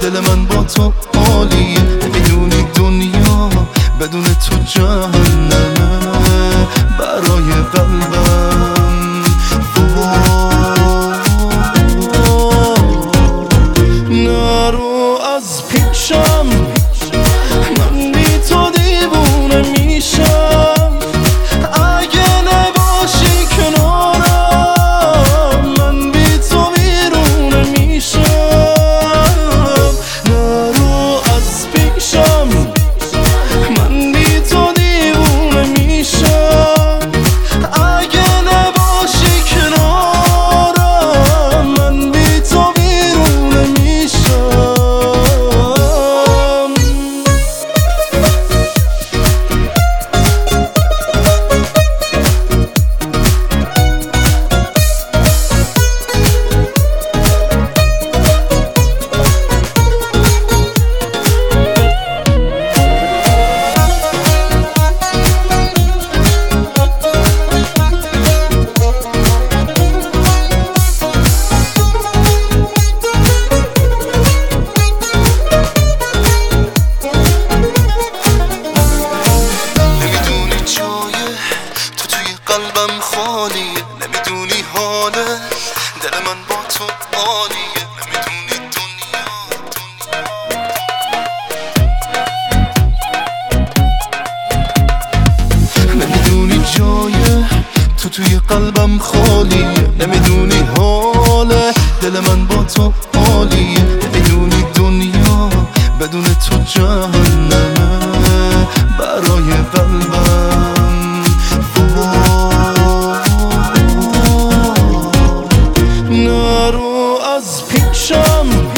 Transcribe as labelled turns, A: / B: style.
A: دل من با تو عالیه، نمیدونی دنیا بدون تو جهنمه برای قلبم. نرو از پیشم، من بی تو دیوونه میشم. اگه نباشی کنارم من بی تو ویرونه میشم. نرو از پیشم، من بی تو دیوونه میشم. اگه نباشی کنارم من بی تو ویرونه میشم. قلبم خالیه، نمیدونی حاله دل من با تو عالیه، نمیدونی دنیا نمیدونی جایه تو توی قلبم خالیه، نمیدونی حاله دل من با تو عالیه، نمیدونی دنیا بدون تو جهنمه برای قلبم. نرو از پیشم،